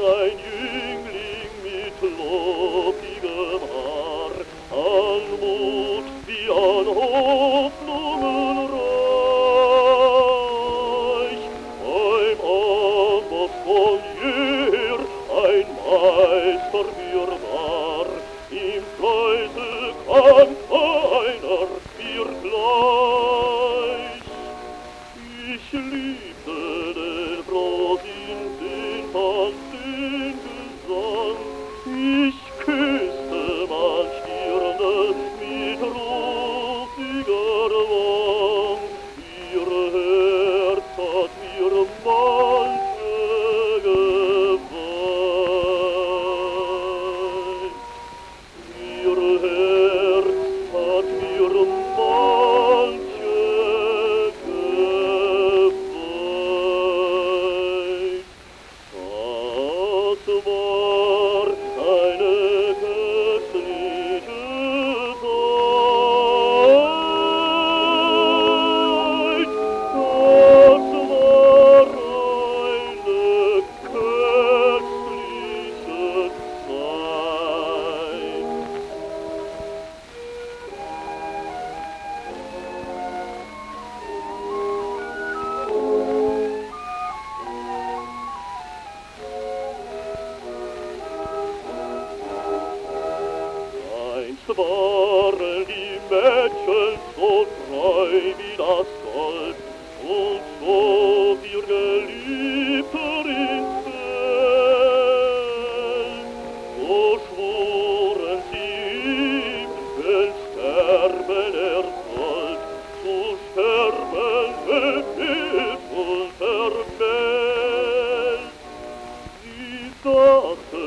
ein Jüngling mit lockigem Haar, an Mut wie an Hoffnungen reich. Beim Amboss von jeher ein Meister mir war, im Fleiße kann keiner mir gleich. Ich liebte den Frosin, den Tanz, den Gesang, ich küsste manch Stirne mit rosiger Wang. Ihr Herz hat mir manche geweiht. Ihr Herz hat mir manche geweiht. Das war eine köstliche Zeit. Das war eine köstliche Zeit. Einst waren die Mädchen so treu wie das Gold und so ihr Geliebter ins Feld. So schworen sie ihm, wenn sterben er sollt, zu sterben hilft unser Welt. Sie dachten,